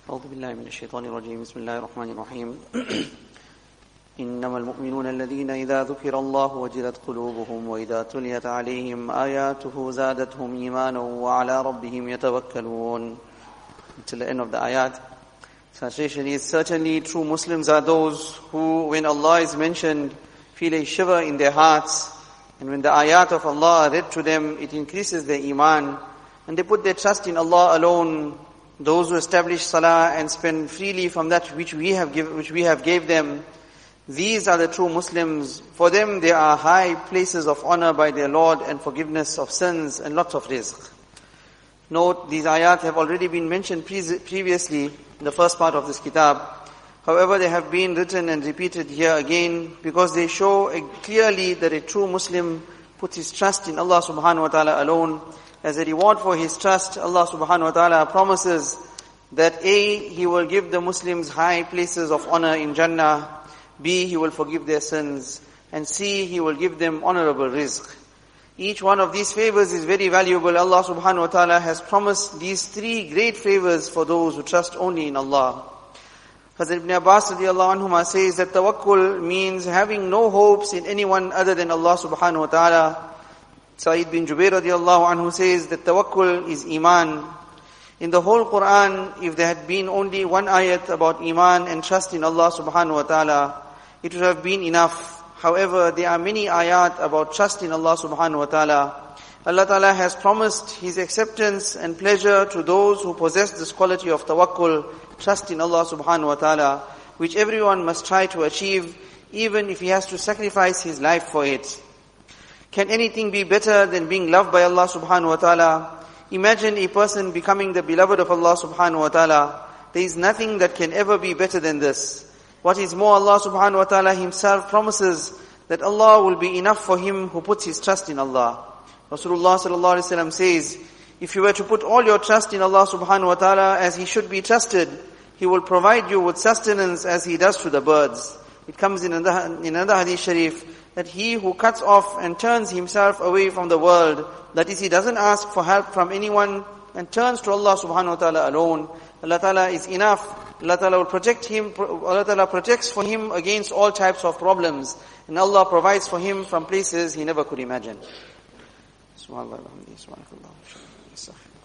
أعوذ بالله من الشيطان الرجيم بسم الله الرحمن الرحيم إنما المؤمنون الذين إذا ذكر الله وجلت قلوبهم وإذا تليت عليهم آياته زادتهم إيمانا وعلى ربهم يتوكلون. Until the end of the ayat. Translation is, certainly true Muslims are those who, when Allah is mentioned, feel a shiver in their hearts, and when the ayat of Allah are read to them, it increases their iman, and they put their trust in Allah alone. Those who establish salah and spend freely from that which we have gave them, these are the true Muslims. For them there are high places of honor by their Lord and forgiveness of sins and lots of rizq. Note, these ayat have already been mentioned previously in the first part of this kitab. However, they have been written and repeated here again because they show clearly that a true Muslim puts his trust in Allah subhanahu wa ta'ala alone. As a reward for his trust, Allah subhanahu wa ta'ala promises that A, He will give the Muslims high places of honor in Jannah, B, He will forgive their sins, and C, He will give them honorable rizq. Each one of these favors is very valuable. Allah subhanahu wa ta'ala has promised these three great favors for those who trust only in Allah. Hazrat Ibn Abbas radiallahu anhuma says that tawakkul means having no hopes in anyone other than Allah subhanahu wa ta'ala. Sa'id bin Jubair radiallahu anhu says that tawakkul is iman. In the whole Quran, if there had been only one ayat about iman and trust in Allah subhanahu wa ta'ala, it would have been enough. However, there are many ayat about trust in Allah subhanahu wa ta'ala. Allah ta'ala has promised His acceptance and pleasure to those who possess this quality of tawakkul, trust in Allah subhanahu wa ta'ala, which everyone must try to achieve, even if he has to sacrifice his life for it. Can anything be better than being loved by Allah subhanahu wa ta'ala? Imagine a person becoming the beloved of Allah subhanahu wa ta'ala. There is nothing that can ever be better than this. What is more, Allah subhanahu wa ta'ala Himself promises that Allah will be enough for him who puts his trust in Allah. Rasulullah sallallahu alaihi wasallam says, if you were to put all your trust in Allah subhanahu wa ta'ala as He should be trusted, He will provide you with sustenance as He does to the birds. It comes in another hadith sharif, that he who cuts off and turns himself away from the world, that is, he doesn't ask for help from anyone and turns to Allah subhanahu wa ta'ala alone, Allah ta'ala is enough. Allah ta'ala will protect him, Allah ta'ala protects for him against all types of problems, and Allah provides for him from places he never could imagine. Subhanallah, alhamdulillah, subhanallah.